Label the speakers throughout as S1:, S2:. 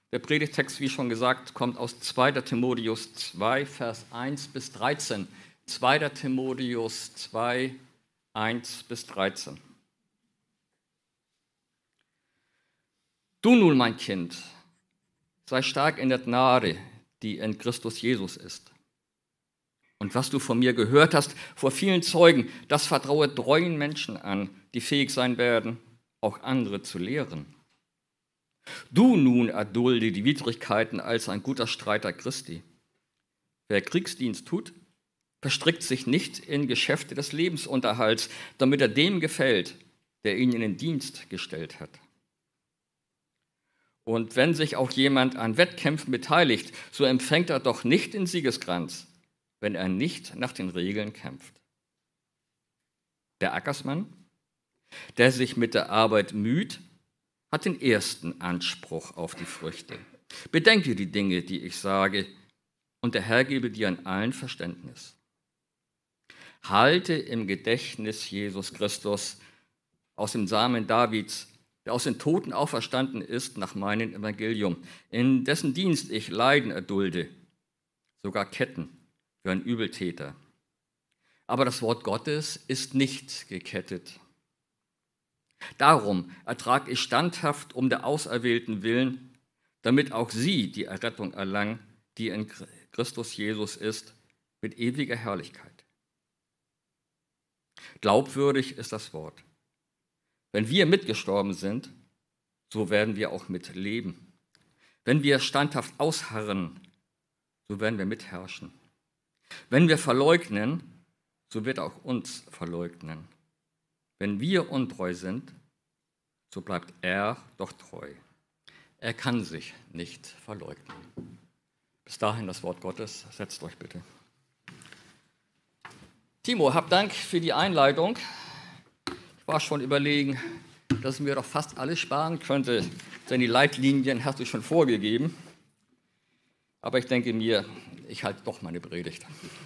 S1: Der Predigtext, wie schon gesagt, kommt aus 2. Timotheus 2, Vers 1 bis 13. 2. Timotheus 2, 1 bis 13. Du nun, mein Kind, sei stark in der Gnade, die in Christus Jesus ist. Und was du von mir gehört hast, vor vielen Zeugen, das vertraue treuen Menschen an, die fähig sein werden, auch andere zu lehren. Du nun erdulde die Widrigkeiten als ein guter Streiter Christi. Wer Kriegsdienst tut, verstrickt sich nicht in Geschäfte des Lebensunterhalts, damit er dem gefällt, der ihn in den Dienst gestellt hat. Und wenn sich auch jemand an Wettkämpfen beteiligt, so empfängt er doch nicht den Siegeskranz, wenn er nicht nach den Regeln kämpft. Der Ackersmann, der sich mit der Arbeit müht, hat den ersten Anspruch auf die Früchte. Bedenke die Dinge, die ich sage, und der Herr gebe dir an allen Verständnis. Halte im Gedächtnis Jesus Christus aus dem Samen Davids, der aus den Toten auferstanden ist nach meinem Evangelium, in dessen Dienst ich Leiden erdulde, sogar Ketten für einen Übeltäter. Aber das Wort Gottes ist nicht gekettet. Darum ertrage ich standhaft um der Auserwählten willen, damit auch sie die Errettung erlangen, die in Christus Jesus ist, mit ewiger Herrlichkeit. Glaubwürdig ist das Wort. Wenn wir mitgestorben sind, so werden wir auch mitleben. Wenn wir standhaft ausharren, so werden wir mitherrschen. Wenn wir verleugnen, so wird er auch uns verleugnen. Wenn wir untreu sind, so bleibt er doch treu. Er kann sich nicht verleugnen. Bis dahin das Wort Gottes. Setzt euch bitte. Timo, hab Dank für die Einleitung. Ich war schon überlegen, dass ich mir doch fast alles sparen könnte, denn die Leitlinien hast du schon vorgegeben. Aber ich denke mir, ich halte doch meine Predigt.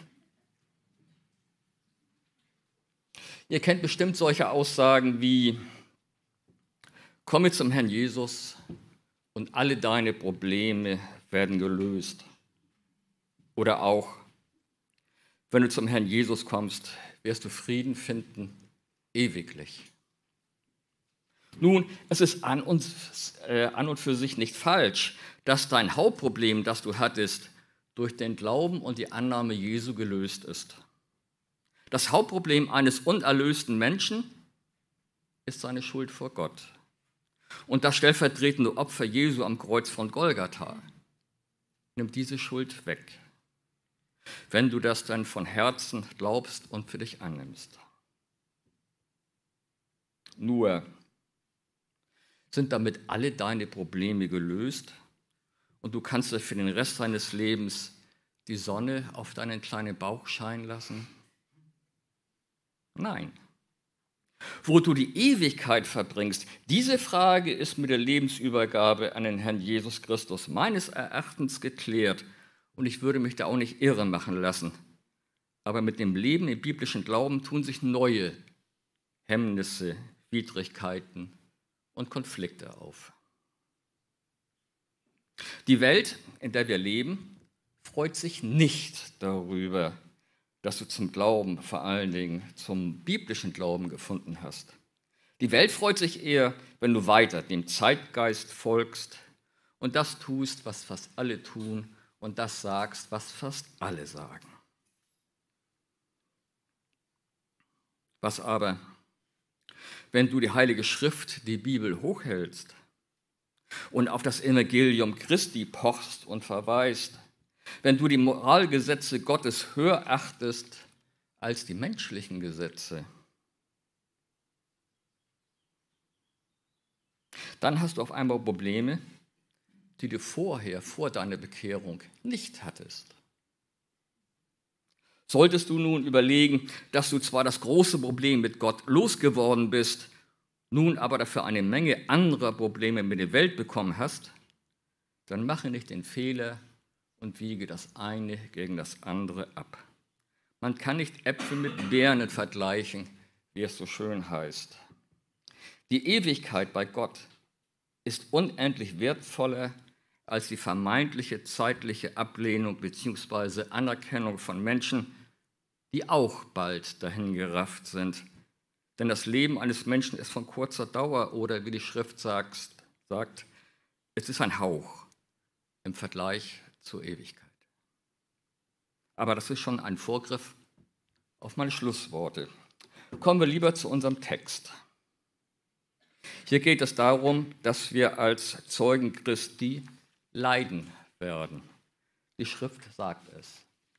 S1: Ihr kennt bestimmt solche Aussagen wie: Komme zum Herrn Jesus und alle deine Probleme werden gelöst. Oder auch: Wenn du zum Herrn Jesus kommst, wirst du Frieden finden, ewiglich. Nun, es ist an und für sich nicht falsch, dass dein Hauptproblem, das du hattest, durch den Glauben und die Annahme Jesu gelöst ist. Das Hauptproblem eines unerlösten Menschen ist seine Schuld vor Gott. Und das stellvertretende Opfer Jesu am Kreuz von Golgatha nimmt diese Schuld weg, wenn du das dann von Herzen glaubst und für dich annimmst. Nur sind damit alle deine Probleme gelöst und du kannst dir für den Rest deines Lebens die Sonne auf deinen kleinen Bauch scheinen lassen? Nein. Wo du die Ewigkeit verbringst, diese Frage ist mit der Lebensübergabe an den Herrn Jesus Christus meines Erachtens geklärt und ich würde mich da auch nicht irre machen lassen. Aber mit dem Leben im biblischen Glauben tun sich neue Hemmnisse, Widrigkeiten und Konflikte auf. Die Welt, in der wir leben, freut sich nicht darüber, dass du zum Glauben, vor allen Dingen zum biblischen Glauben gefunden hast. Die Welt freut sich eher, wenn du weiter dem Zeitgeist folgst und das tust, was fast alle tun und das sagst, was fast alle sagen. Was aber, wenn du die Heilige Schrift, die Bibel, hochhältst und auf das Evangelium Christi pochst und verweist, wenn du die Moralgesetze Gottes höher achtest als die menschlichen Gesetze, dann hast du auf einmal Probleme, die du vorher, vor deiner Bekehrung, nicht hattest. Solltest du nun überlegen, dass du zwar das große Problem mit Gott losgeworden bist, nun aber dafür eine Menge anderer Probleme mit der Welt bekommen hast, dann mache nicht den Fehler und wiege das eine gegen das andere ab. Man kann nicht Äpfel mit Birnen vergleichen, wie es so schön heißt. Die Ewigkeit bei Gott ist unendlich wertvoller als die vermeintliche zeitliche Ablehnung bzw. Anerkennung von Menschen, die auch bald dahingerafft sind. Denn das Leben eines Menschen ist von kurzer Dauer oder wie die Schrift sagt, es ist ein Hauch im Vergleich zur Ewigkeit. Aber das ist schon ein Vorgriff auf meine Schlussworte. Kommen wir lieber zu unserem Text. Hier geht es darum, dass wir als Zeugen Christi leiden werden. Die Schrift sagt es.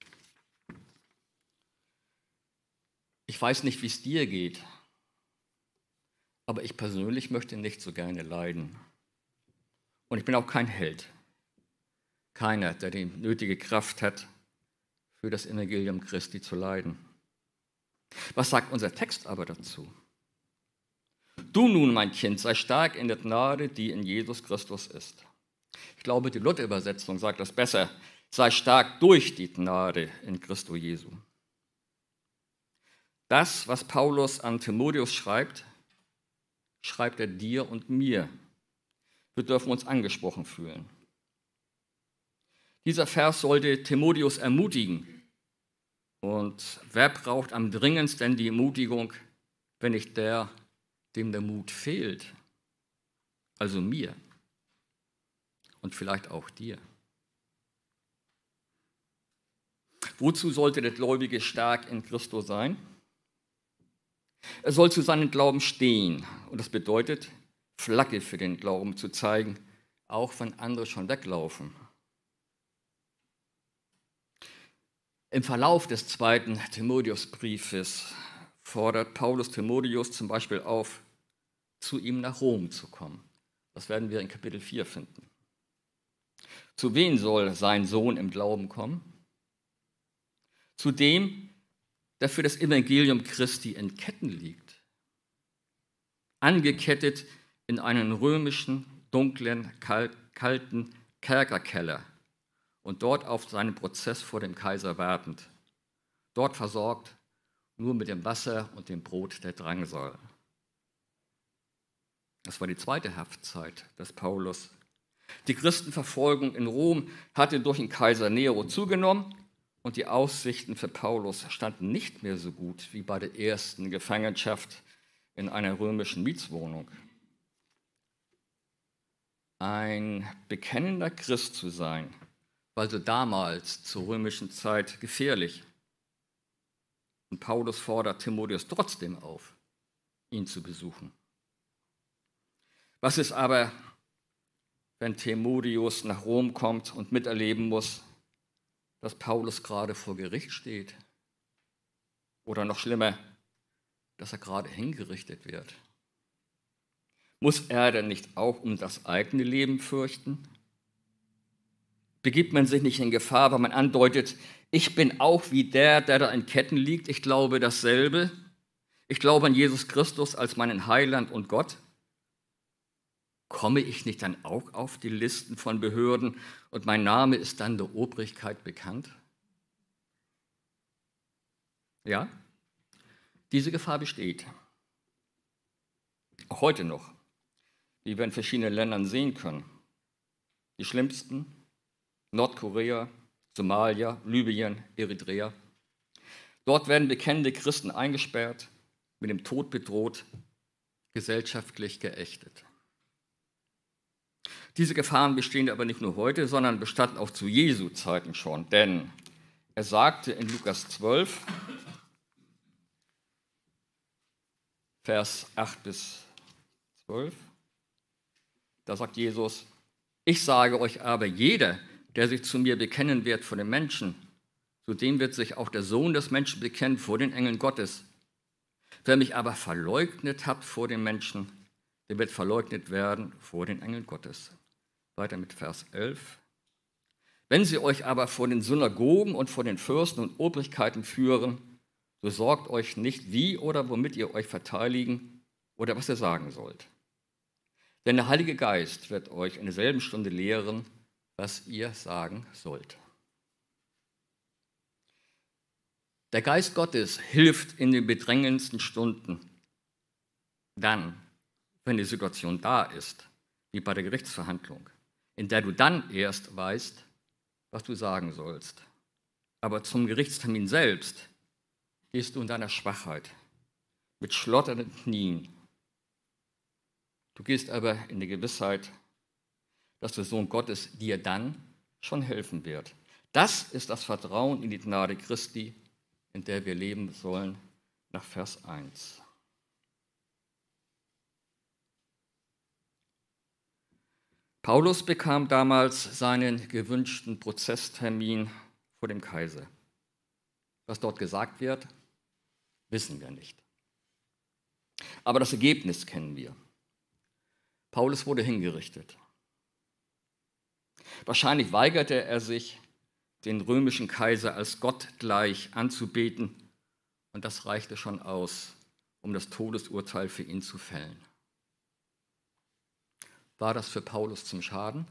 S1: Ich weiß nicht, wie es dir geht, aber ich persönlich möchte nicht so gerne leiden. Und ich bin auch kein Held. Keiner, der die nötige Kraft hat, für das Evangelium Christi zu leiden. Was sagt unser Text aber dazu? Du nun, mein Kind, sei stark in der Gnade, die in Jesus Christus ist. Ich glaube, die Luther-Übersetzung sagt das besser. Sei stark durch die Gnade in Christo Jesu. Das, was Paulus an Timotheus schreibt, schreibt er dir und mir. Wir dürfen uns angesprochen fühlen. Dieser Vers sollte Timotheus ermutigen. Und wer braucht am dringendsten die Ermutigung, wenn nicht der, dem der Mut fehlt? Also mir und vielleicht auch dir. Wozu sollte der Gläubige stark in Christus sein? Er soll zu seinem Glauben stehen. Und das bedeutet, Flagge für den Glauben zu zeigen, auch wenn andere schon weglaufen. Im Verlauf des 2. Timotheusbriefes fordert Paulus Timotheus zum Beispiel auf, zu ihm nach Rom zu kommen. Das werden wir in Kapitel 4 finden. Zu wem soll sein Sohn im Glauben kommen? Zu dem, der für das Evangelium Christi in Ketten liegt. Angekettet in einen römischen, dunklen, kalten Kerkerkeller und dort auf seinen Prozess vor dem Kaiser wartend. Dort versorgt nur mit dem Wasser und dem Brot der Drangsal. Das war die zweite Haftzeit des Paulus. Die Christenverfolgung in Rom hatte durch den Kaiser Nero zugenommen und die Aussichten für Paulus standen nicht mehr so gut wie bei der ersten Gefangenschaft in einer römischen Mietswohnung. Ein bekennender Christ zu sein, war also damals zur römischen Zeit gefährlich. Und Paulus fordert Timotheus trotzdem auf, ihn zu besuchen. Was ist aber, wenn Timotheus nach Rom kommt und miterleben muss, dass Paulus gerade vor Gericht steht? Oder noch schlimmer, dass er gerade hingerichtet wird? Muss er denn nicht auch um das eigene Leben fürchten? Begibt man sich nicht in Gefahr, weil man andeutet, ich bin auch wie der da in Ketten liegt, ich glaube dasselbe, ich glaube an Jesus Christus als meinen Heiland und Gott? Komme ich nicht dann auch auf die Listen von Behörden und mein Name ist dann der Obrigkeit bekannt? Ja, diese Gefahr besteht. Auch heute noch, wie wir in verschiedenen Ländern sehen können. Die schlimmsten: Nordkorea, Somalia, Libyen, Eritrea. Dort werden bekennende Christen eingesperrt, mit dem Tod bedroht, gesellschaftlich geächtet. Diese Gefahren bestehen aber nicht nur heute, sondern bestanden auch zu Jesu Zeiten schon. Denn er sagte in Lukas 12, Vers 8 bis 12, da sagt Jesus, ich sage euch aber, jeder, der sich zu mir bekennen wird vor den Menschen, zu dem wird sich auch der Sohn des Menschen bekennen vor den Engeln Gottes. Wer mich aber verleugnet hat vor den Menschen, der wird verleugnet werden vor den Engeln Gottes. Weiter mit Vers 11. Wenn sie euch aber vor den Synagogen und vor den Fürsten und Obrigkeiten führen, so sorgt euch nicht, wie oder womit ihr euch verteidigen oder was ihr sagen sollt. Denn der Heilige Geist wird euch in derselben Stunde lehren, was ihr sagen sollt. Der Geist Gottes hilft in den bedrängendsten Stunden, dann, wenn die Situation da ist, wie bei der Gerichtsverhandlung. in der du dann erst weißt, was du sagen sollst. Aber zum Gerichtstermin selbst gehst du in deiner Schwachheit, mit schlotternden Knien. Du gehst aber in der Gewissheit, dass der Sohn Gottes dir dann schon helfen wird. Das ist das Vertrauen in die Gnade Christi, in der wir leben sollen, nach Vers 1. Paulus bekam damals seinen gewünschten Prozesstermin vor dem Kaiser. Was dort gesagt wird, wissen wir nicht. Aber das Ergebnis kennen wir. Paulus wurde hingerichtet. Wahrscheinlich weigerte er sich, den römischen Kaiser als Gott gleich anzubeten, und das reichte schon aus, um das Todesurteil für ihn zu fällen. War das für Paulus zum Schaden?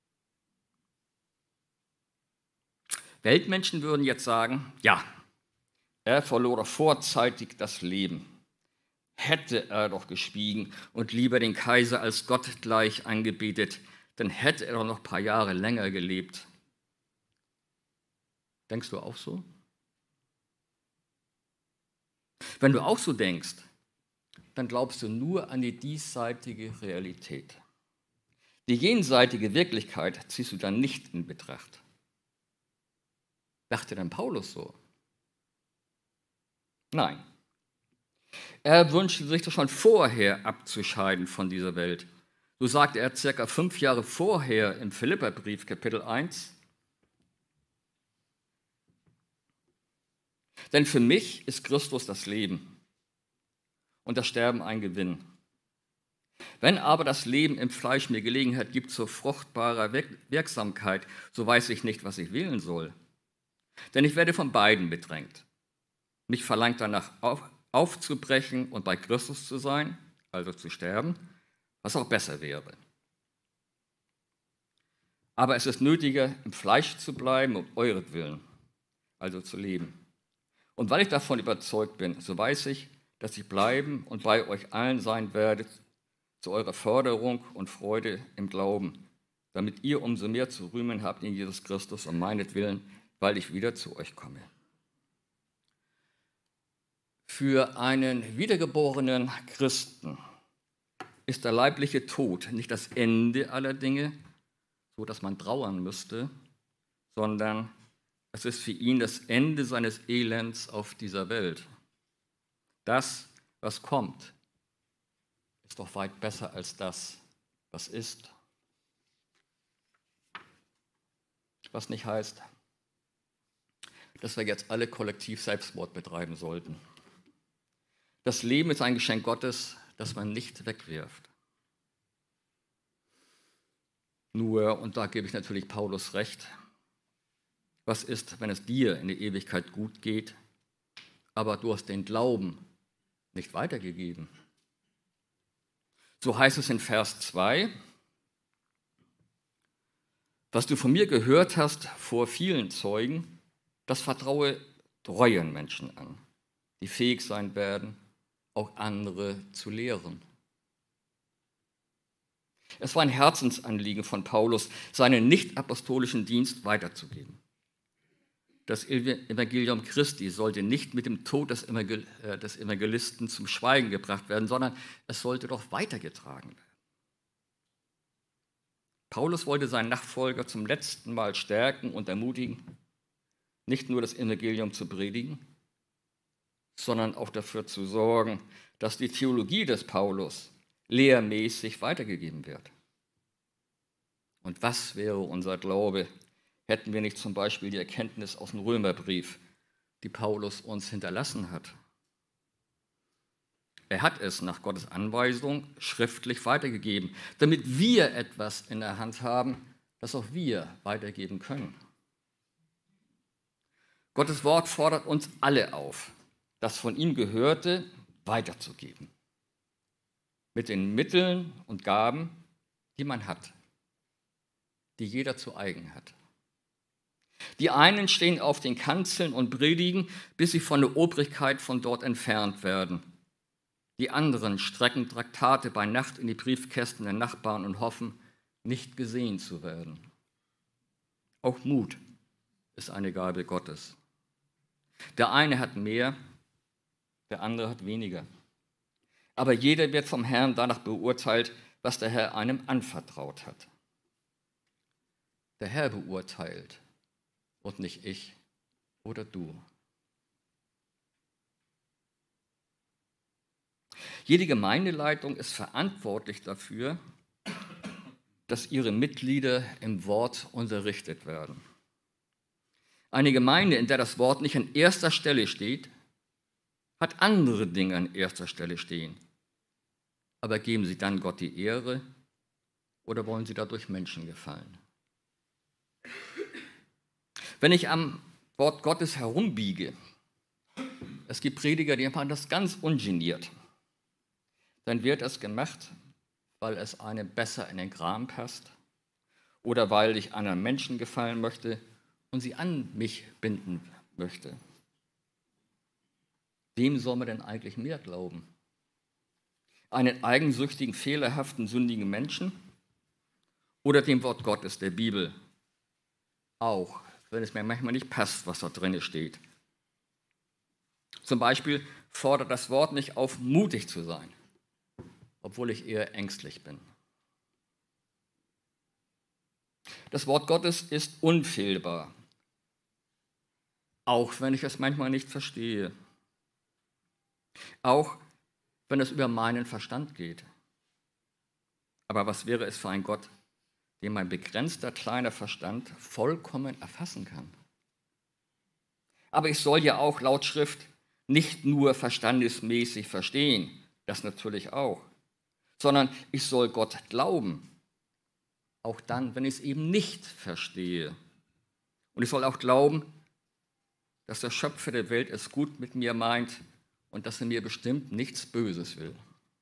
S1: Weltmenschen würden jetzt sagen, ja, er verlor doch vorzeitig das Leben. Hätte er doch geschwiegen und lieber den Kaiser als Gott gleich angebetet, dann hätte er doch noch ein paar Jahre länger gelebt. Denkst du auch so? Wenn du auch so denkst, dann glaubst du nur an die diesseitige Realität. Die jenseitige Wirklichkeit ziehst du dann nicht in Betracht. Dachte denn Paulus so? Nein. Er wünschte sich doch schon vorher abzuscheiden von dieser Welt. So sagte er circa 5 Jahre vorher im Philipperbrief, Kapitel 1. Denn für mich ist Christus das Leben und das Sterben ein Gewinn. Wenn aber das Leben im Fleisch mir Gelegenheit gibt zur fruchtbarer Wirksamkeit, so weiß ich nicht, was ich wählen soll. Denn ich werde von beiden bedrängt. Mich verlangt danach aufzubrechen und bei Christus zu sein, also zu sterben, was auch besser wäre. Aber es ist nötiger, im Fleisch zu bleiben, um euretwillen, also zu leben. Und weil ich davon überzeugt bin, so weiß ich, dass ich bleiben und bei euch allen sein werde, zu eurer Förderung und Freude im Glauben, damit ihr umso mehr zu rühmen habt in Jesus Christus um meinetwillen, weil ich wieder zu euch komme. Für einen wiedergeborenen Christen ist der leibliche Tod nicht das Ende aller Dinge, so dass man trauern müsste, sondern es ist für ihn das Ende seines Elends auf dieser Welt. Das, was kommt, ist doch weit besser als das, was ist. Was nicht heißt, dass wir jetzt alle kollektiv Selbstmord betreiben sollten. Das Leben ist ein Geschenk Gottes, das man nicht wegwirft. Nur, und da gebe ich natürlich Paulus recht, was ist, wenn es dir in der Ewigkeit gut geht, aber du hast den Glauben nicht weitergegeben? So heißt es in Vers 2, was du von mir gehört hast vor vielen Zeugen, das vertraue treuen Menschen an, die fähig sein werden, auch andere zu lehren. Es war ein Herzensanliegen von Paulus, seinen nicht-apostolischen Dienst weiterzugeben. Das Evangelium Christi sollte nicht mit dem Tod des Evangelisten zum Schweigen gebracht werden, sondern es sollte doch weitergetragen werden. Paulus wollte seinen Nachfolger zum letzten Mal stärken und ermutigen, nicht nur das Evangelium zu predigen, sondern auch dafür zu sorgen, dass die Theologie des Paulus lehrmäßig weitergegeben wird. Und was wäre unser Glaube, hätten wir nicht zum Beispiel die Erkenntnis aus dem Römerbrief, die Paulus uns hinterlassen hat? Er hat es nach Gottes Anweisung schriftlich weitergegeben, damit wir etwas in der Hand haben, das auch wir weitergeben können. Gottes Wort fordert uns alle auf, das von ihm Gehörte weiterzugeben. Mit den Mitteln und Gaben, die man hat, die jeder zu eigen hat. Die einen stehen auf den Kanzeln und predigen, bis sie von der Obrigkeit von dort entfernt werden. Die anderen strecken Traktate bei Nacht in die Briefkästen der Nachbarn und hoffen, nicht gesehen zu werden. Auch Mut ist eine Gabe Gottes. Der eine hat mehr, der andere hat weniger. Aber jeder wird vom Herrn danach beurteilt, was der Herr einem anvertraut hat. Der Herr beurteilt und nicht ich oder du. Jede Gemeindeleitung ist verantwortlich dafür, dass ihre Mitglieder im Wort unterrichtet werden. Eine Gemeinde, in der das Wort nicht an erster Stelle steht, hat andere Dinge an erster Stelle stehen. Aber geben sie dann Gott die Ehre oder wollen sie dadurch Menschen gefallen? Wenn ich am Wort Gottes herumbiege, es gibt Prediger, die machen das ganz ungeniert, dann wird es gemacht, weil es einem besser in den Kram passt oder weil ich anderen Menschen gefallen möchte und sie an mich binden möchte. Wem soll man denn eigentlich mehr glauben? Einen eigensüchtigen, fehlerhaften, sündigen Menschen oder dem Wort Gottes, der Bibel? Auch, wenn es mir manchmal nicht passt, was da drin steht. Zum Beispiel fordert das Wort nicht auf, mutig zu sein, obwohl ich eher ängstlich bin. Das Wort Gottes ist unfehlbar, auch wenn ich es manchmal nicht verstehe. Auch wenn es über meinen Verstand geht. Aber was wäre es für ein Gott, den mein begrenzter kleiner Verstand vollkommen erfassen kann? Aber ich soll ja auch laut Schrift nicht nur verstandesmäßig verstehen, das natürlich auch, sondern ich soll Gott glauben, auch dann, wenn ich es eben nicht verstehe. Und ich soll auch glauben, dass der Schöpfer der Welt es gut mit mir meint und dass er mir bestimmt nichts Böses will.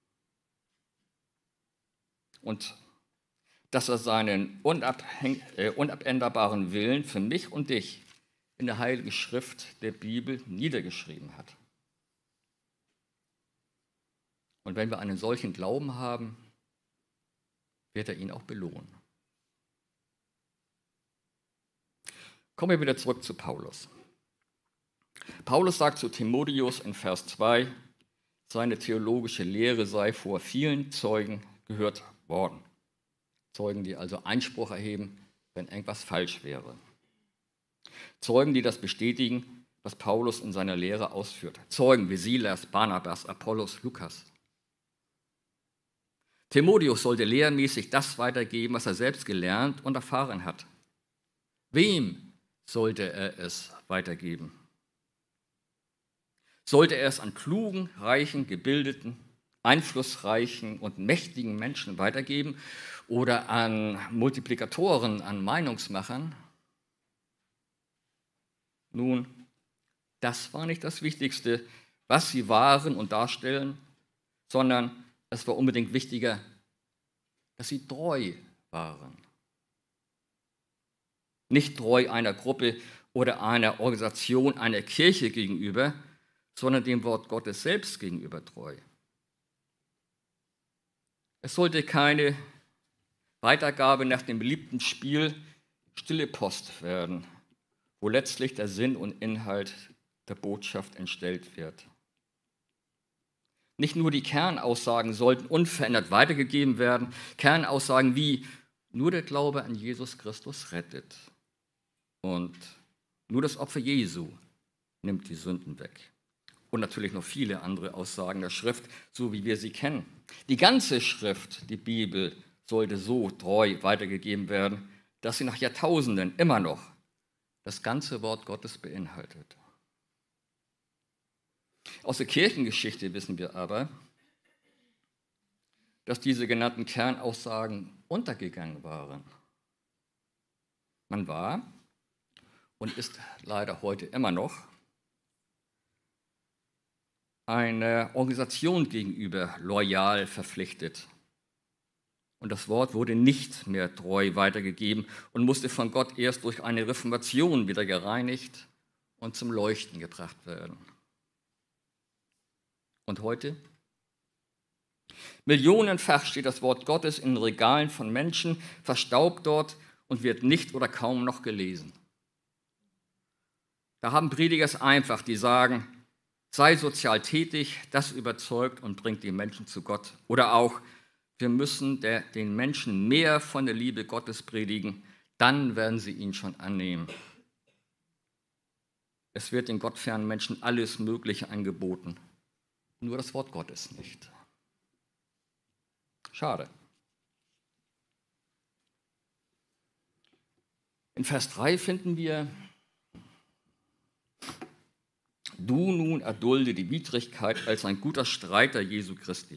S1: Und dass er seinen unabänderbaren Willen für mich und dich in der Heiligen Schrift der Bibel niedergeschrieben hat. Und wenn wir einen solchen Glauben haben, wird er ihn auch belohnen. Kommen wir wieder zurück zu Paulus. Paulus sagt zu Timotheus in Vers 2, seine theologische Lehre sei vor vielen Zeugen gehört worden. Zeugen, die also Einspruch erheben, wenn irgendwas falsch wäre. Zeugen, die das bestätigen, was Paulus in seiner Lehre ausführt. Zeugen wie Silas, Barnabas, Apollos, Lukas. Timotheus sollte lehrmäßig das weitergeben, was er selbst gelernt und erfahren hat. Wem sollte er es weitergeben? Sollte er es an klugen, reichen, gebildeten, einflussreichen und mächtigen Menschen weitergeben oder an Multiplikatoren, an Meinungsmachern? Nun, das war nicht das Wichtigste, was sie waren und darstellen, sondern es war unbedingt wichtiger, dass sie treu waren. Nicht treu einer Gruppe oder einer Organisation, einer Kirche gegenüber, sondern dem Wort Gottes selbst gegenüber treu. Es sollte keine Weitergabe nach dem beliebten Spiel Stille Post werden, wo letztlich der Sinn und Inhalt der Botschaft entstellt wird. Nicht nur die Kernaussagen sollten unverändert weitergegeben werden, Kernaussagen wie nur der Glaube an Jesus Christus rettet und nur das Opfer Jesu nimmt die Sünden weg. Und natürlich noch viele andere Aussagen der Schrift, so wie wir sie kennen. Die ganze Schrift, die Bibel, sollte so treu weitergegeben werden, dass sie nach Jahrtausenden immer noch das ganze Wort Gottes beinhaltet. Aus der Kirchengeschichte wissen wir aber, dass diese genannten Kernaussagen untergegangen waren. Man war und ist leider heute immer noch einer Organisation gegenüber loyal verpflichtet. Und das Wort wurde nicht mehr treu weitergegeben und musste von Gott erst durch eine Reformation wieder gereinigt und zum Leuchten gebracht werden. Und heute? Millionenfach steht das Wort Gottes in Regalen von Menschen, verstaubt dort und wird nicht oder kaum noch gelesen. Da haben Prediger es einfach, die sagen, sei sozial tätig, das überzeugt und bringt die Menschen zu Gott. Oder auch, wir müssen den Menschen mehr von der Liebe Gottes predigen, dann werden sie ihn schon annehmen. Es wird den gottfernen Menschen alles Mögliche angeboten, nur das Wort Gottes nicht. Schade. In Vers 3 finden wir, du nun erdulde die Widrigkeit als ein guter Streiter Jesu Christi.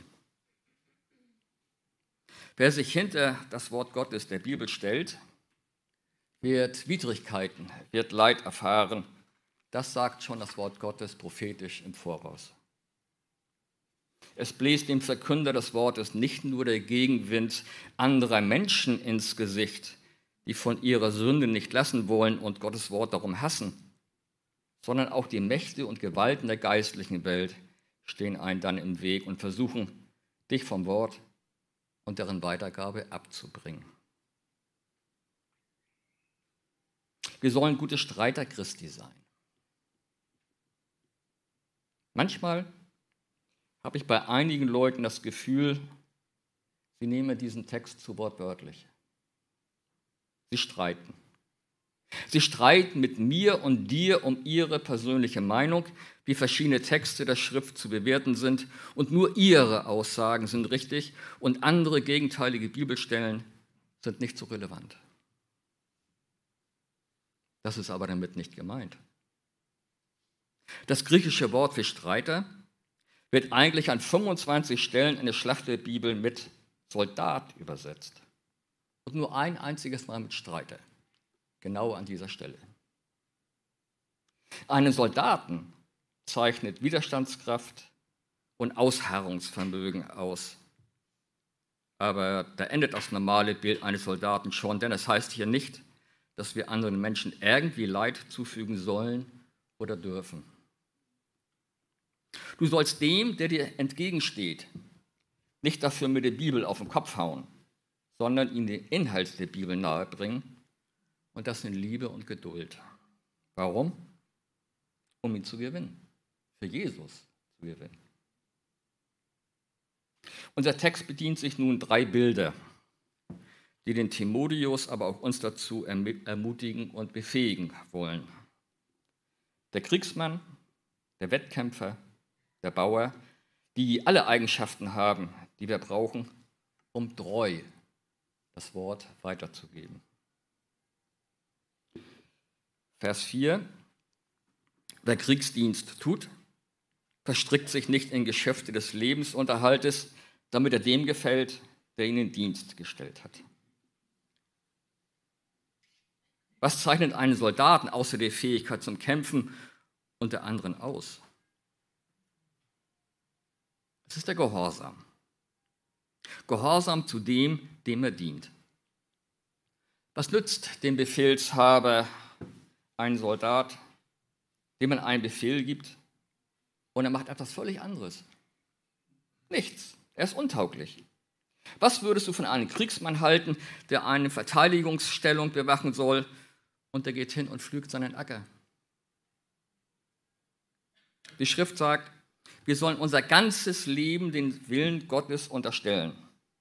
S1: Wer sich hinter das Wort Gottes der Bibel stellt, wird Widrigkeiten, wird Leid erfahren. Das sagt schon das Wort Gottes prophetisch im Voraus. Es bläst dem Verkünder des Wortes nicht nur der Gegenwind anderer Menschen ins Gesicht, die von ihrer Sünde nicht lassen wollen und Gottes Wort darum hassen, sondern auch die Mächte und Gewalten der geistlichen Welt stehen einem dann im Weg und versuchen, dich vom Wort und deren Weitergabe abzubringen. Wir sollen gute Streiter Christi sein. Manchmal habe ich bei einigen Leuten das Gefühl, sie nehmen diesen Text zu wortwörtlich. Sie streiten. Sie streiten mit mir und dir um ihre persönliche Meinung, wie verschiedene Texte der Schrift zu bewerten sind, und nur ihre Aussagen sind richtig und andere gegenteilige Bibelstellen sind nicht so relevant. Das ist aber damit nicht gemeint. Das griechische Wort für Streiter wird eigentlich an 25 Stellen in der Schlachterbibel mit Soldat übersetzt und nur ein einziges Mal mit Streiter, genau an dieser Stelle. Einen Soldaten zeichnet Widerstandskraft und Ausharrungsvermögen aus. Aber da endet das normale Bild eines Soldaten schon, denn es heißt hier nicht, dass wir anderen Menschen irgendwie Leid zufügen sollen oder dürfen. Du sollst dem, der dir entgegensteht, nicht dafür mit der Bibel auf den Kopf hauen, sondern ihm den Inhalt der Bibel nahebringen, und das in Liebe und Geduld. Warum? Um ihn zu gewinnen, für Jesus zu gewinnen. Unser Text bedient sich nun 3 Bilder, die den Timotheus, aber auch uns dazu ermutigen und befähigen wollen. Der Kriegsmann, der Wettkämpfer, der Bauer, die alle Eigenschaften haben, die wir brauchen, um treu das Wort weiterzugeben. Vers 4. Wer Kriegsdienst tut, verstrickt sich nicht in Geschäfte des Lebensunterhaltes, damit er dem gefällt, der ihn in Dienst gestellt hat. Was zeichnet einen Soldaten außer der Fähigkeit zum Kämpfen unter anderen aus? Es ist der Gehorsam. Gehorsam zu dem, dem er dient. Was nützt dem Befehlshaber ein Soldat, dem man einen Befehl gibt und er macht etwas völlig anderes? Nichts. Er ist untauglich. Was würdest du von einem Kriegsmann halten, der eine Verteidigungsstellung bewachen soll und der geht hin und pflügt seinen Acker? Die Schrift sagt, wir sollen unser ganzes Leben den Willen Gottes unterstellen.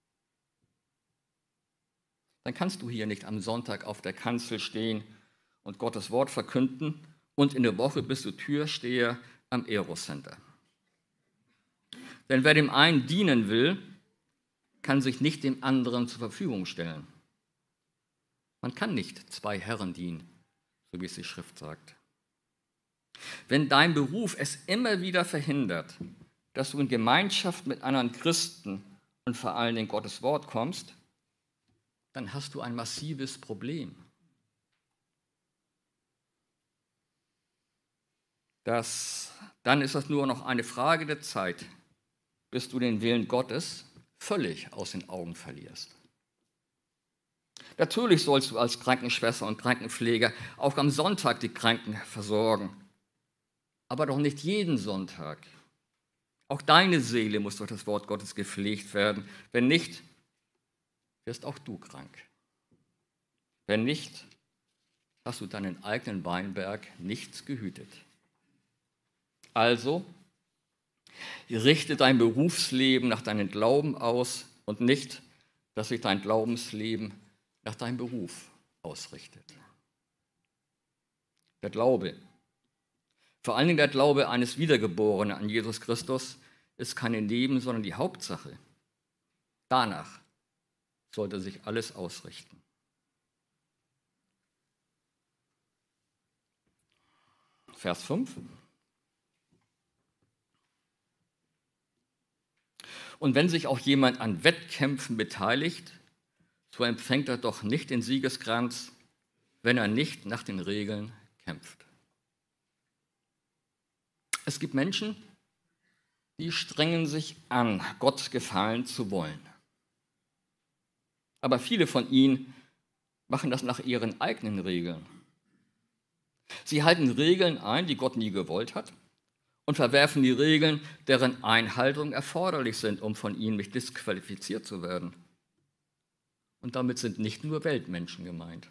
S1: Dann kannst du hier nicht am Sonntag auf der Kanzel stehen und Gottes Wort verkünden und in der Woche bist du Türsteher am Aerocenter. Denn wer dem einen dienen will, kann sich nicht dem anderen zur Verfügung stellen. Man kann nicht 2 Herren dienen, so wie es die Schrift sagt. Wenn dein Beruf es immer wieder verhindert, dass du in Gemeinschaft mit anderen Christen und vor allem in Gottes Wort kommst, dann hast du ein massives Problem. Dann ist das nur noch eine Frage der Zeit, bis du den Willen Gottes völlig aus den Augen verlierst. Natürlich sollst du als Krankenschwester und Krankenpfleger auch am Sonntag die Kranken versorgen, aber doch nicht jeden Sonntag. Auch deine Seele muss durch das Wort Gottes gepflegt werden. Wenn nicht, wirst auch du krank. Wenn nicht, hast du deinen eigenen Weinberg nicht gehütet. Also, richte dein Berufsleben nach deinem Glauben aus und nicht, dass sich dein Glaubensleben nach deinem Beruf ausrichtet. Der Glaube, vor allen Dingen der Glaube eines Wiedergeborenen an Jesus Christus, ist keine Neben-, sondern die Hauptsache. Danach sollte sich alles ausrichten. Vers 5. Und wenn sich auch jemand an Wettkämpfen beteiligt, so empfängt er doch nicht den Siegeskranz, wenn er nicht nach den Regeln kämpft. Es gibt Menschen, die strengen sich an, Gott gefallen zu wollen. Aber viele von ihnen machen das nach ihren eigenen Regeln. Sie halten Regeln ein, die Gott nie gewollt hat, und verwerfen die Regeln, deren Einhaltung erforderlich sind, um von ihnen nicht disqualifiziert zu werden. Und damit sind nicht nur Weltmenschen gemeint.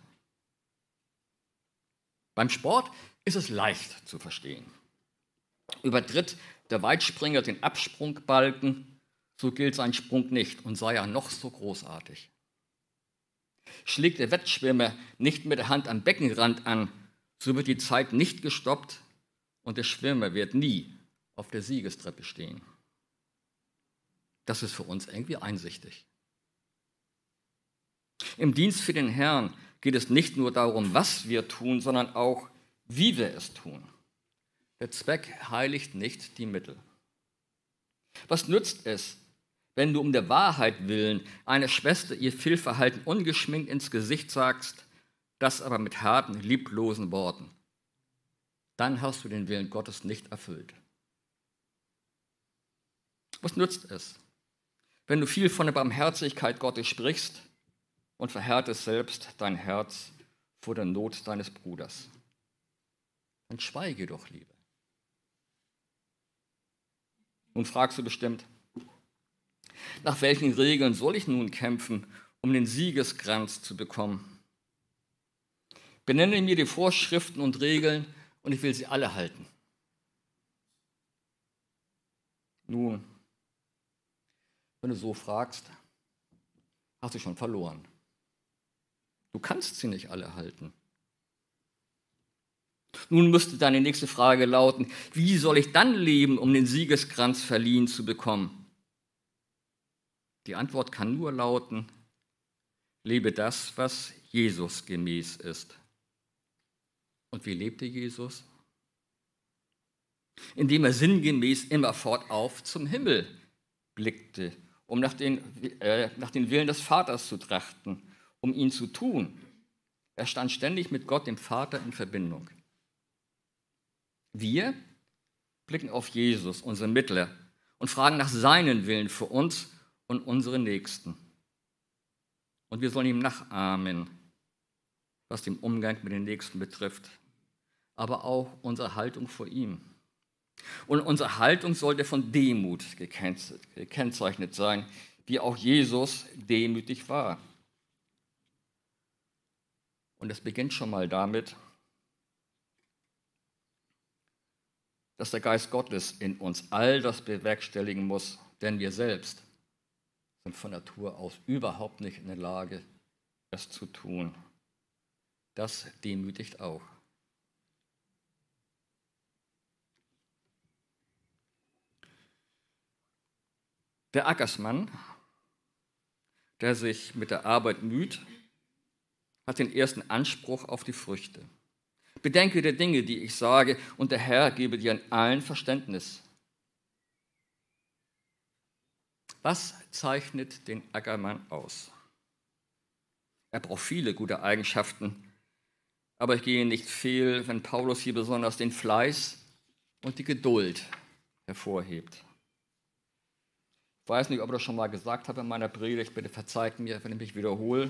S1: Beim Sport ist es leicht zu verstehen. Übertritt der Weitspringer den Absprungbalken, so gilt sein Sprung nicht und sei er noch so großartig. Schlägt der Wettschwimmer nicht mit der Hand am Beckenrand an, so wird die Zeit nicht gestoppt und der Schwimmer wird nie auf der Siegestreppe stehen. Das ist für uns irgendwie einsichtig. Im Dienst für den Herrn geht es nicht nur darum, was wir tun, sondern auch, wie wir es tun. Der Zweck heiligt nicht die Mittel. Was nützt es, wenn du um der Wahrheit willen einer Schwester ihr Fehlverhalten ungeschminkt ins Gesicht sagst, das aber mit harten, lieblosen Worten? Dann hast du den Willen Gottes nicht erfüllt. Was nützt es, wenn du viel von der Barmherzigkeit Gottes sprichst und verhärtest selbst dein Herz vor der Not deines Bruders? Dann schweige doch lieber. Nun fragst du bestimmt, nach welchen Regeln soll ich nun kämpfen, um den Siegeskranz zu bekommen? Benenne mir die Vorschriften und Regeln und ich will sie alle halten. Nun, wenn du so fragst, hast du schon verloren. Du kannst sie nicht alle halten. Nun müsste deine nächste Frage lauten, wie soll ich dann leben, um den Siegeskranz verliehen zu bekommen? Die Antwort kann nur lauten, lebe das, was Jesus gemäß ist. Und wie lebte Jesus? Indem er sinngemäß immerfort auf zum Himmel blickte, um nach den Willen des Vaters zu trachten, um ihn zu tun. Er stand ständig mit Gott, dem Vater, in Verbindung. Wir blicken auf Jesus, unseren Mittler, und fragen nach seinen Willen für uns und unsere Nächsten. Und wir sollen ihm nachahmen, was den Umgang mit den Nächsten betrifft, aber auch unsere Haltung vor ihm. Und unsere Haltung sollte von Demut gekennzeichnet sein, wie auch Jesus demütig war. Und es beginnt schon mal damit, dass der Geist Gottes in uns all das bewerkstelligen muss, denn wir selbst sind von Natur aus überhaupt nicht in der Lage, es zu tun. Das demütigt auch. Der Ackersmann, der sich mit der Arbeit müht, hat den ersten Anspruch auf die Früchte. Bedenke der Dinge, die ich sage, und der Herr gebe dir in allen Verständnis. Was zeichnet den Ackermann aus? Er braucht viele gute Eigenschaften, aber ich gehe nicht fehl, wenn Paulus hier besonders den Fleiß und die Geduld hervorhebt. Ich weiß nicht, ob ich das schon mal gesagt habe in meiner Predigt, bitte verzeiht mir, wenn ich mich wiederhole.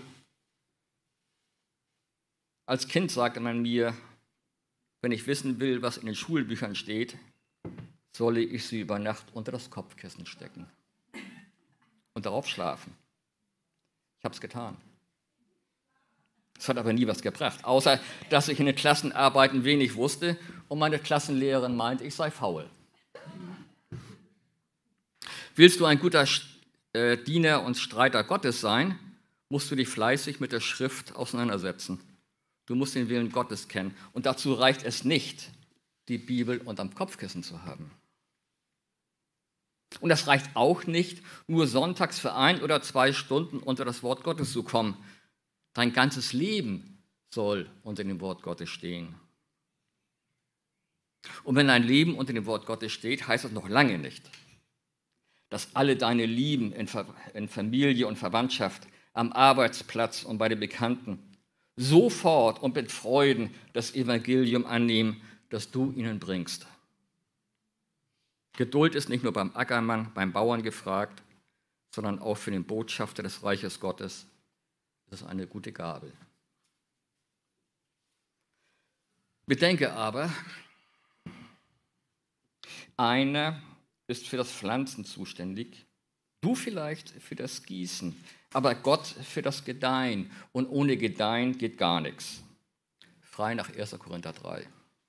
S1: Als Kind sagte man mir, wenn ich wissen will, was in den Schulbüchern steht, solle ich sie über Nacht unter das Kopfkissen stecken und darauf schlafen. Ich habe es getan. Es hat aber nie was gebracht, außer dass ich in den Klassenarbeiten wenig wusste und meine Klassenlehrerin meint, ich sei faul. Willst du ein guter Diener und Streiter Gottes sein, musst du dich fleißig mit der Schrift auseinandersetzen. Du musst den Willen Gottes kennen. Und dazu reicht es nicht, die Bibel unterm Kopfkissen zu haben. Und das reicht auch nicht, nur sonntags für 1 oder 2 Stunden unter das Wort Gottes zu kommen. Dein ganzes Leben soll unter dem Wort Gottes stehen. Und wenn dein Leben unter dem Wort Gottes steht, heißt das noch lange nicht, dass alle deine Lieben in Familie und Verwandtschaft, am Arbeitsplatz und bei den Bekannten sofort und mit Freuden das Evangelium annehmen, das du ihnen bringst. Geduld ist nicht nur beim Ackermann, beim Bauern gefragt, sondern auch für den Botschafter des Reiches Gottes. Das ist eine gute Gabe. Bedenke aber, einer ist für das Pflanzen zuständig, du vielleicht für das Gießen, aber Gott für das Gedeihen. Und ohne Gedeihen geht gar nichts. Frei nach 1. Korinther 3.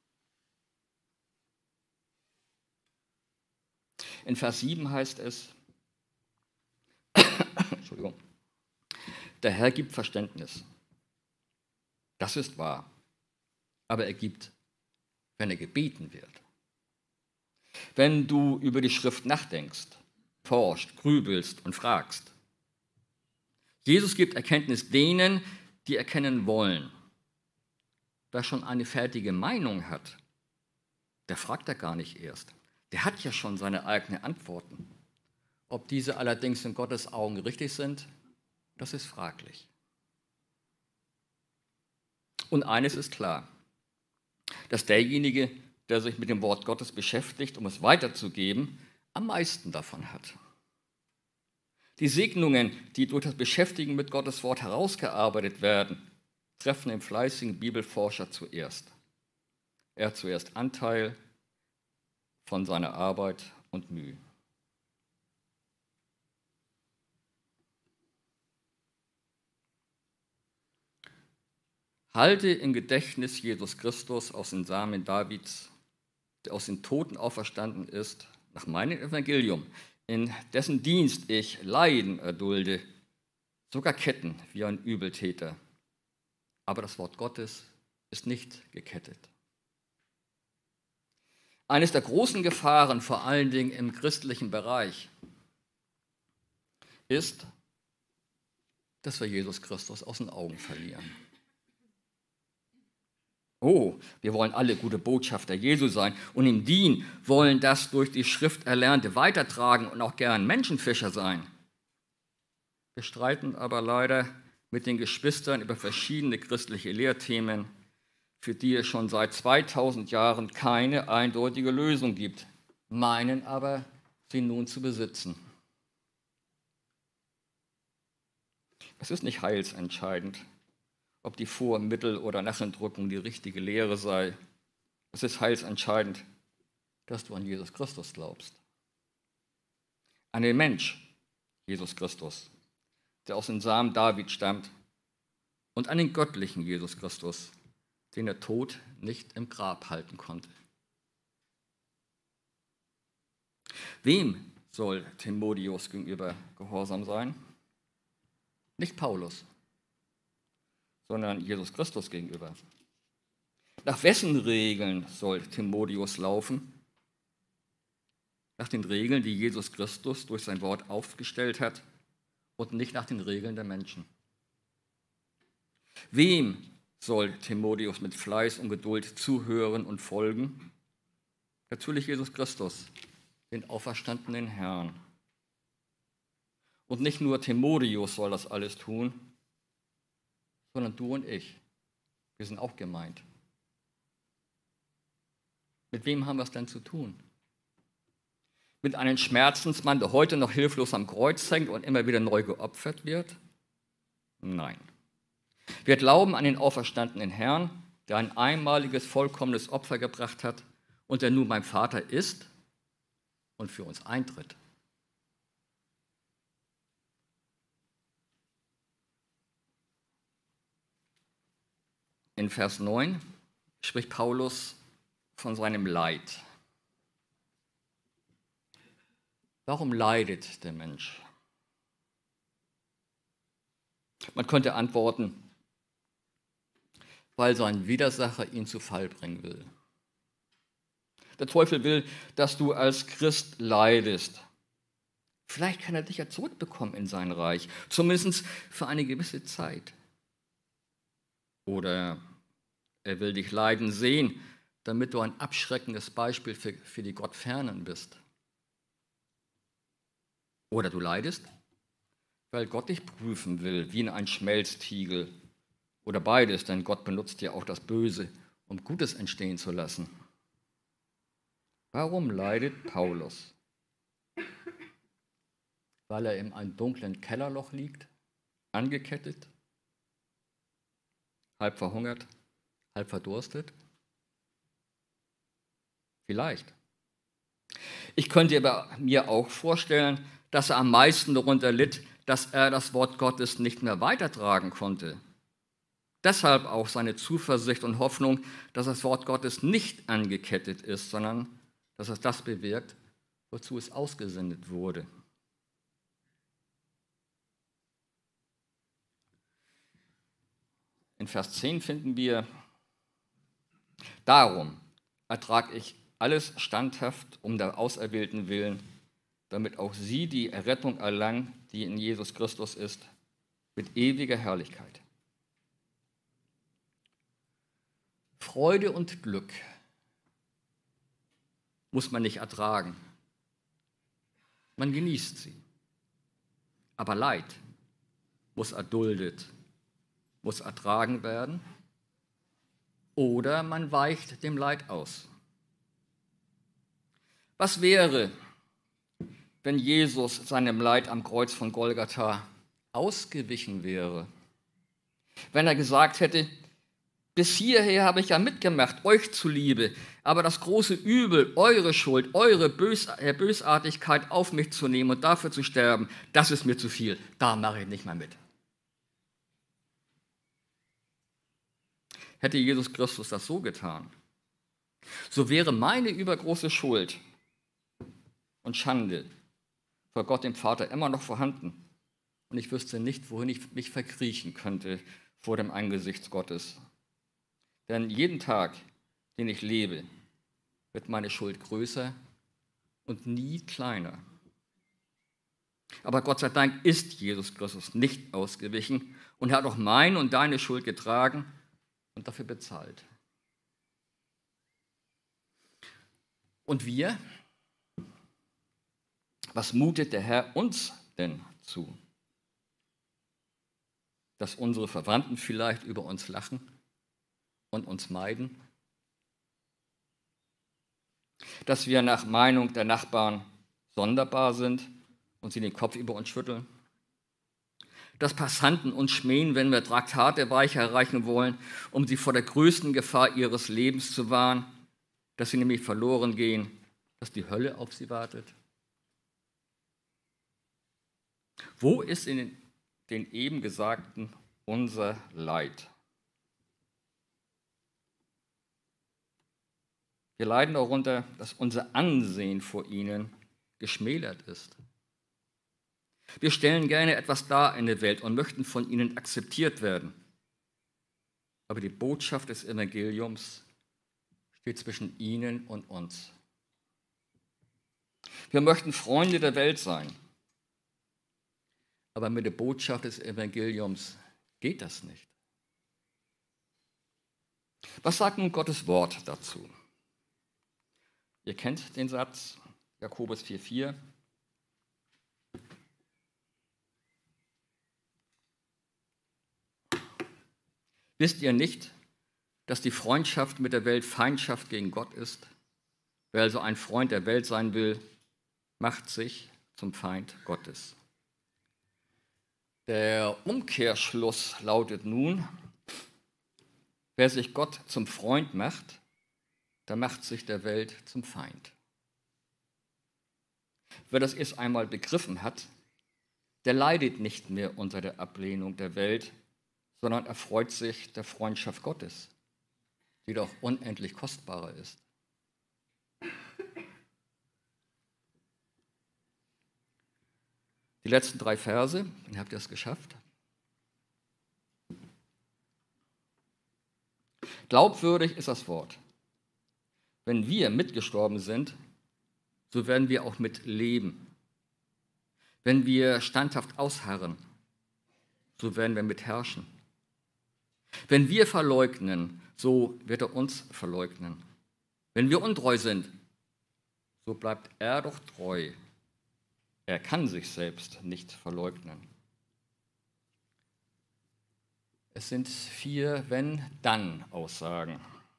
S1: In Vers 7 heißt es, Entschuldigung, der Herr gibt Verständnis. Das ist wahr. Aber er gibt, wenn er gebeten wird. Wenn du über die Schrift nachdenkst, forscht, grübelst und fragst. Jesus gibt Erkenntnis denen, die erkennen wollen. Wer schon eine fertige Meinung hat, der fragt ja gar nicht erst. Der hat ja schon seine eigenen Antworten. Ob diese allerdings in Gottes Augen richtig sind, das ist fraglich. Und eines ist klar, dass derjenige, der sich mit dem Wort Gottes beschäftigt, um es weiterzugeben, am meisten davon hat. Die Segnungen, die durch das Beschäftigen mit Gottes Wort herausgearbeitet werden, treffen den fleißigen Bibelforscher zuerst. Er hat zuerst Anteil von seiner Arbeit und Mühe. Halte im Gedächtnis Jesus Christus aus den Samen Davids, der aus den Toten auferstanden ist, nach meinem Evangelium, in dessen Dienst ich Leiden erdulde, sogar Ketten wie ein Übeltäter. Aber das Wort Gottes ist nicht gekettet. Eines der großen Gefahren, vor allen Dingen im christlichen Bereich, ist, dass wir Jesus Christus aus den Augen verlieren. Oh, wir wollen alle gute Botschafter Jesu sein und ihm dienen, wollen das durch die Schrift Erlernte weitertragen und auch gern Menschenfischer sein. Wir streiten aber leider mit den Geschwistern über verschiedene christliche Lehrthemen, für die es schon seit 2000 Jahren keine eindeutige Lösung gibt, meinen aber, sie nun zu besitzen. Es ist nicht heilsentscheidend, ob die Vor-, Mittel- oder Nachdruckung die richtige Lehre sei. Es ist heilsentscheidend, dass du an Jesus Christus glaubst. An den Mensch, Jesus Christus, der aus dem Samen David stammt, und an den göttlichen Jesus Christus, den der Tod nicht im Grab halten konnte. Wem soll Timotheus gegenüber gehorsam sein? Nicht Paulus, sondern Jesus Christus gegenüber. Nach wessen Regeln soll Timotheus laufen? Nach den Regeln, die Jesus Christus durch sein Wort aufgestellt hat und nicht nach den Regeln der Menschen. Wem soll Timotheus mit Fleiß und Geduld zuhören und folgen? Natürlich Jesus Christus, den auferstandenen Herrn. Und nicht nur Timotheus soll das alles tun, sondern du und ich. Wir sind auch gemeint. Mit wem haben wir es denn zu tun? Mit einem Schmerzensmann, der heute noch hilflos am Kreuz hängt und immer wieder neu geopfert wird? Nein. Wir glauben an den auferstandenen Herrn, der ein einmaliges, vollkommenes Opfer gebracht hat und der nun beim Vater ist und für uns eintritt. In Vers 9 spricht Paulus von seinem Leid. Warum leidet der Mensch? Man könnte antworten, weil sein Widersacher ihn zu Fall bringen will. Der Teufel will, dass du als Christ leidest. Vielleicht kann er dich ja zurückbekommen in sein Reich, zumindest für eine gewisse Zeit. Oder er will dich leiden sehen, damit du ein abschreckendes Beispiel für die Gottfernen bist. Oder du leidest, weil Gott dich prüfen will, wie in ein Schmelztiegel. Oder beides, denn Gott benutzt ja auch das Böse, um Gutes entstehen zu lassen. Warum leidet Paulus? Weil er in einem dunklen Kellerloch liegt, angekettet, halb verhungert, halb verdurstet? Vielleicht. Ich könnte mir auch vorstellen, dass er am meisten darunter litt, dass er das Wort Gottes nicht mehr weitertragen konnte. Deshalb auch seine Zuversicht und Hoffnung, dass das Wort Gottes nicht angekettet ist, sondern dass es das bewirkt, wozu es ausgesendet wurde. In Vers 10 finden wir, darum ertrage ich alles standhaft um der Auserwählten willen, damit auch sie die Errettung erlangen, die in Jesus Christus ist, mit ewiger Herrlichkeit. Freude und Glück muss man nicht ertragen. Man genießt sie. Aber Leid muss erduldet, muss ertragen werden oder man weicht dem Leid aus. Was wäre, wenn Jesus seinem Leid am Kreuz von Golgatha ausgewichen wäre? Wenn er gesagt hätte, bis hierher habe ich ja mitgemacht, euch zuliebe, aber das große Übel, eure Schuld, eure Bösartigkeit auf mich zu nehmen und dafür zu sterben, das ist mir zu viel, da mache ich nicht mehr mit. Hätte Jesus Christus das so getan, so wäre meine übergroße Schuld und Schande vor Gott dem Vater immer noch vorhanden und ich wüsste nicht, wohin ich mich verkriechen könnte vor dem Angesicht Gottes. Denn jeden Tag, den ich lebe, wird meine Schuld größer und nie kleiner. Aber Gott sei Dank ist Jesus Christus nicht ausgewichen und er hat auch meine und deine Schuld getragen und dafür bezahlt. Und wir? Was mutet der Herr uns denn zu? Dass unsere Verwandten vielleicht über uns lachen und uns meiden? Dass wir nach Meinung der Nachbarn sonderbar sind und sie den Kopf über uns schütteln? Dass Passanten uns schmähen, wenn wir Traktate weiterreichen wollen, um sie vor der größten Gefahr ihres Lebens zu warnen, dass sie nämlich verloren gehen, dass die Hölle auf sie wartet? Wo ist in den eben Gesagten unser Leid? Wir leiden darunter, dass unser Ansehen vor ihnen geschmälert ist. Wir stellen gerne etwas dar in der Welt und möchten von ihnen akzeptiert werden. Aber die Botschaft des Evangeliums steht zwischen ihnen und uns. Wir möchten Freunde der Welt sein. Aber mit der Botschaft des Evangeliums geht das nicht. Was sagt nun Gottes Wort dazu? Ihr kennt den Satz, Jakobus 4,4. Wisst ihr nicht, dass die Freundschaft mit der Welt Feindschaft gegen Gott ist? Wer also ein Freund der Welt sein will, macht sich zum Feind Gottes. Der Umkehrschluss lautet nun, wer sich Gott zum Freund macht, der macht sich der Welt zum Feind. Wer das erst einmal begriffen hat, der leidet nicht mehr unter der Ablehnung der Welt, sondern erfreut sich der Freundschaft Gottes, die doch unendlich kostbarer ist. Die letzten 3 Verse, dann habt ihr es geschafft. Glaubwürdig ist das Wort. Wenn wir mitgestorben sind, so werden wir auch mitleben. Wenn wir standhaft ausharren, so werden wir mitherrschen. Wenn wir verleugnen, so wird er uns verleugnen. Wenn wir untreu sind, so bleibt er doch treu. Er kann sich selbst nicht verleugnen. Es sind 4 Wenn-Dann-Aussagen.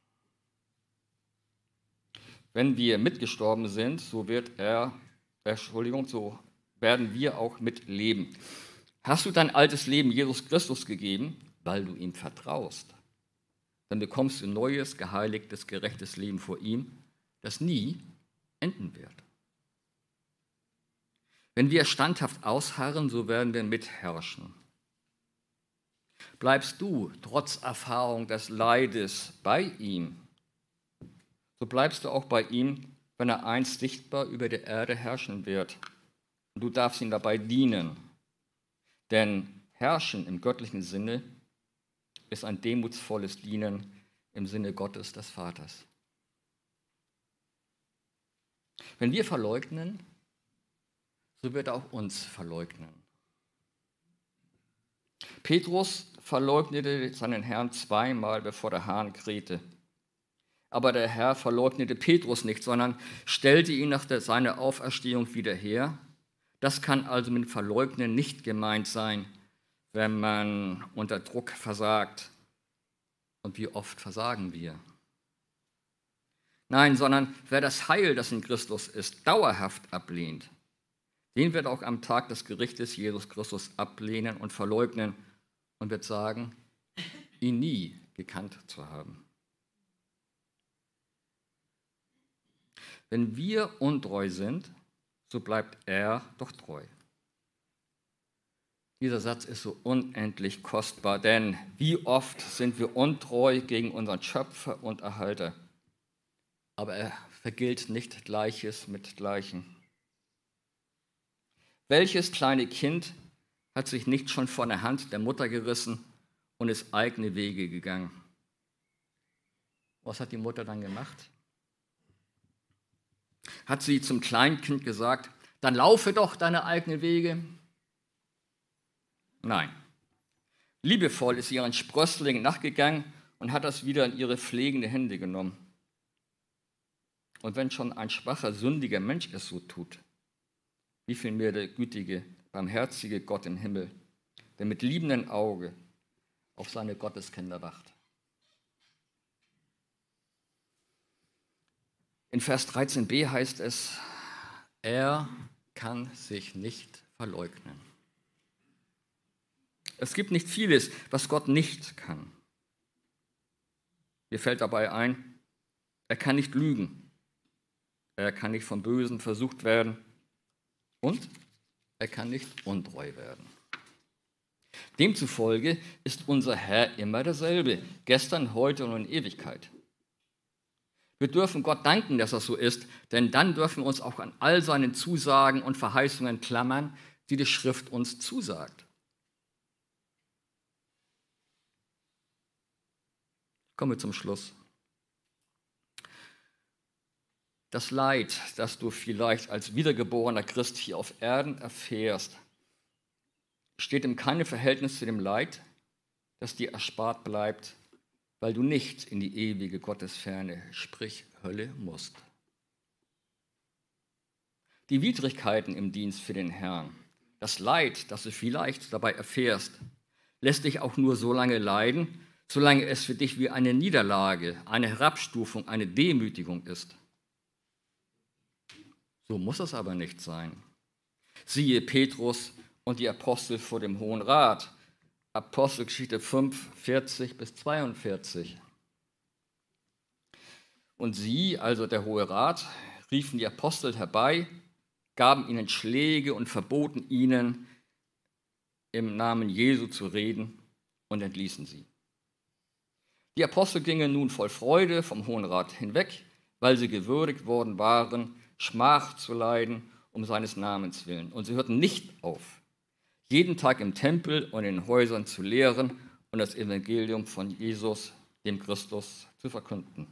S1: Wenn wir mitgestorben sind, so werden wir auch mitleben. Hast du dein altes Leben Jesus Christus gegeben, weil du ihm vertraust, dann bekommst du ein neues, geheiligtes, gerechtes Leben vor ihm, das nie enden wird. Wenn wir standhaft ausharren, so werden wir mitherrschen. Bleibst du trotz Erfahrung des Leides bei ihm, so bleibst du auch bei ihm, wenn er einst sichtbar über der Erde herrschen wird. Und du darfst ihm dabei dienen. Denn Herrschen im göttlichen Sinne ist ein demutsvolles Dienen im Sinne Gottes des Vaters. Wenn wir verleugnen, so wird er auch uns verleugnen. Petrus verleugnete seinen Herrn 2-mal, bevor der Hahn krähte. Aber der Herr verleugnete Petrus nicht, sondern stellte ihn nach seiner Auferstehung wieder her. Das kann also mit Verleugnen nicht gemeint sein, wenn man unter Druck versagt. Und wie oft versagen wir? Nein, sondern wer das Heil, das in Christus ist, dauerhaft ablehnt, den wird auch am Tag des Gerichtes Jesus Christus ablehnen und verleugnen und wird sagen, ihn nie gekannt zu haben. Wenn wir untreu sind, so bleibt er doch treu. Dieser Satz ist so unendlich kostbar, denn wie oft sind wir untreu gegen unseren Schöpfer und Erhalter. Aber er vergilt nicht Gleiches mit Gleichem. Welches kleine Kind hat sich nicht schon von der Hand der Mutter gerissen und ist eigene Wege gegangen? Was hat die Mutter dann gemacht? Hat sie zum Kleinkind gesagt, dann laufe doch deine eigenen Wege? Nein. Liebevoll ist sie ihren Sprössling nachgegangen und hat das wieder in ihre pflegende Hände genommen. Und wenn schon ein schwacher, sündiger Mensch es so tut, wie viel mehr der gütige, barmherzige Gott im Himmel, der mit liebendem Auge auf seine Gotteskinder wacht. In Vers 13b heißt es, er kann sich nicht verleugnen. Es gibt nicht vieles, was Gott nicht kann. Mir fällt dabei ein, er kann nicht lügen, er kann nicht vom Bösen versucht werden und er kann nicht untreu werden. Demzufolge ist unser Herr immer derselbe, gestern, heute und in Ewigkeit. Wir dürfen Gott danken, dass das so ist, denn dann dürfen wir uns auch an all seinen Zusagen und Verheißungen klammern, die die Schrift uns zusagt. Kommen wir zum Schluss. Das Leid, das du vielleicht als wiedergeborener Christ hier auf Erden erfährst, steht im keinem Verhältnis zu dem Leid, das dir erspart bleibt, weil du nicht in die ewige Gottesferne, sprich Hölle, musst. Die Widrigkeiten im Dienst für den Herrn, das Leid, das du vielleicht dabei erfährst, lässt dich auch nur so lange leiden, solange es für dich wie eine Niederlage, eine Herabstufung, eine Demütigung ist. So muss es aber nicht sein. Siehe Petrus und die Apostel vor dem Hohen Rat, Apostelgeschichte 5, 40 bis 42. Und sie, also der Hohe Rat, riefen die Apostel herbei gaben ihnen Schläge und verboten ihnen, im Namen Jesu zu reden, und entließen sie. Die Apostel gingen nun voll Freude vom Hohen Rat hinweg, weil sie gewürdigt worden waren, Schmach zu leiden um seines Namens willen. Und sie hörten nicht auf, jeden Tag im Tempel und in den Häusern zu lehren und das Evangelium von Jesus, dem Christus, zu verkünden.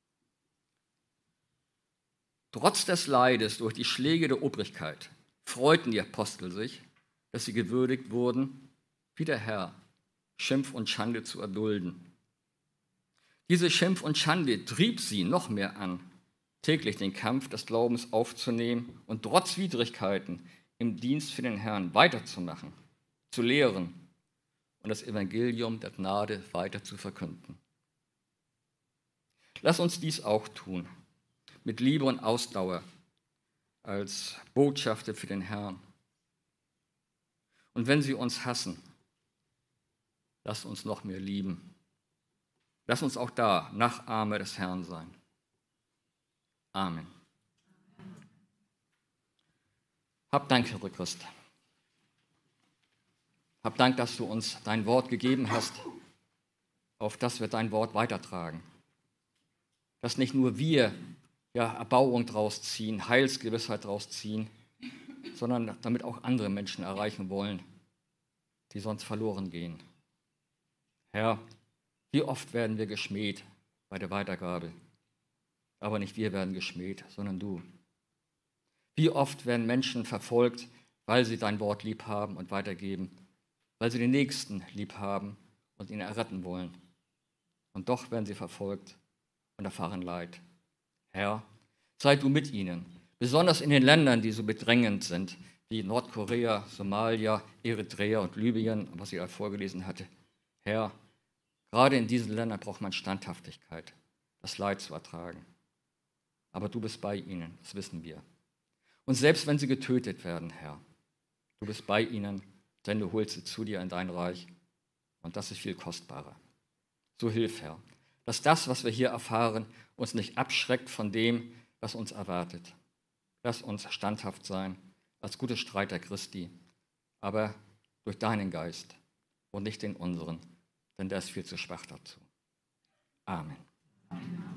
S1: Trotz des Leides durch die Schläge der Obrigkeit freuten die Apostel sich, dass sie gewürdigt wurden, wie der Herr, Schimpf und Schande zu erdulden. Diese Schimpf und Schande trieb sie noch mehr an, täglich den Kampf des Glaubens aufzunehmen und trotz Widrigkeiten im Dienst für den Herrn weiterzumachen, zu lehren und das Evangelium der Gnade weiter zu verkünden. Lass uns dies auch tun, mit Liebe und Ausdauer, als Botschafter für den Herrn. Und wenn sie uns hassen, lass uns noch mehr lieben. Lass uns auch da Nachahmer des Herrn sein. Amen. Hab Dank, Herr Christ. Hab Dank, dass du uns dein Wort gegeben hast, auf das wir dein Wort weitertragen. Dass nicht nur wir Erbauung draus ziehen, Heilsgewissheit draus ziehen, sondern damit auch andere Menschen erreichen wollen, die sonst verloren gehen. Herr, wie oft werden wir geschmäht bei der Weitergabe, aber nicht wir werden geschmäht, sondern du. Wie oft werden Menschen verfolgt, weil sie dein Wort lieb haben und weitergeben, weil sie den Nächsten lieb haben und ihn erretten wollen. Und doch werden sie verfolgt und erfahren Leid. Herr, sei du mit ihnen, besonders in den Ländern, die so bedrängend sind, wie Nordkorea, Somalia, Eritrea und Libyen, was ich da vorgelesen hatte. Herr, gerade in diesen Ländern braucht man Standhaftigkeit, das Leid zu ertragen. Aber du bist bei ihnen, das wissen wir. Und selbst wenn sie getötet werden, Herr, du bist bei ihnen, denn du holst sie zu dir in dein Reich. Und das ist viel kostbarer. So hilf, Herr, dass das, was wir hier erfahren, uns nicht abschreckt von dem, was uns erwartet. Lass uns standhaft sein, als gute Streiter Christi, aber durch deinen Geist und nicht den unseren, denn der ist viel zu schwach dazu. Amen.